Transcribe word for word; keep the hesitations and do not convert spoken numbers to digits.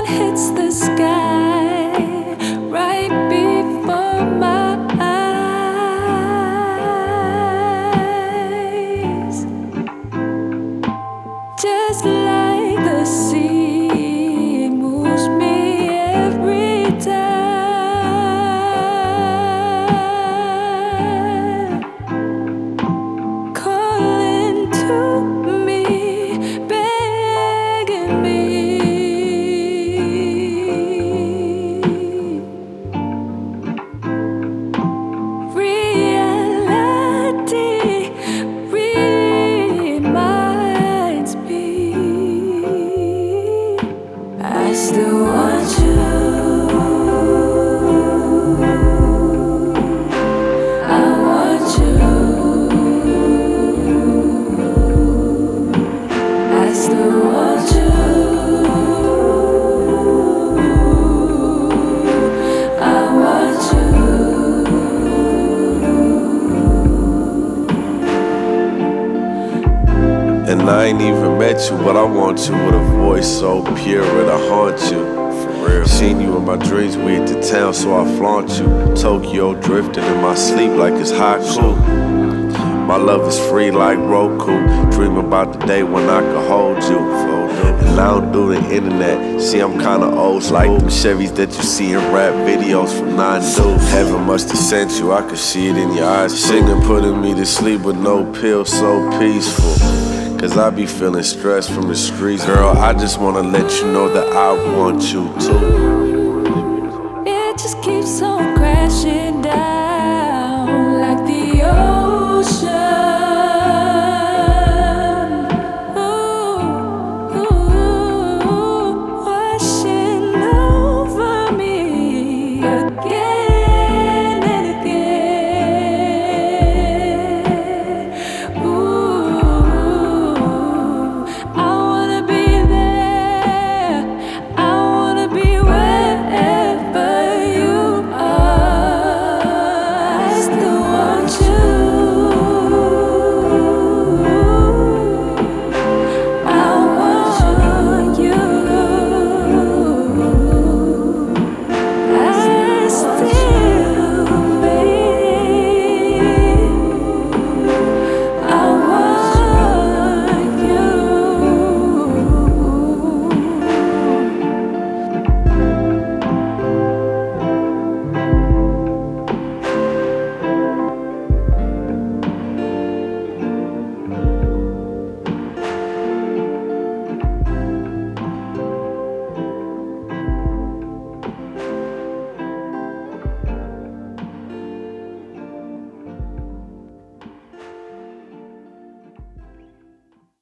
hits the sky right before my eyes, just like the sea, it moves me every time, calling to me, begging me. Reality reminds me I still want you. I want you. I still want you. I want you. And I ain't even met you, but I want you with a voice so pure it'll haunt you. For real. Seen you in my dreams, we hit the town, so I flaunt you. Tokyo drifting in my sleep like it's haiku. My love is free like Roku. Dream about the day when I could hold you. And I don't do the internet. See, I'm kinda old like them Chevys that you see in rap videos from nine dudes. Heaven must have sent you, I could see it in your eyes. Singing, putting me to sleep with no pills, so peaceful. Cause I be feeling stressed from the streets. Girl, I just wanna let you know that I want you too. It just keeps on crashing down like the ocean.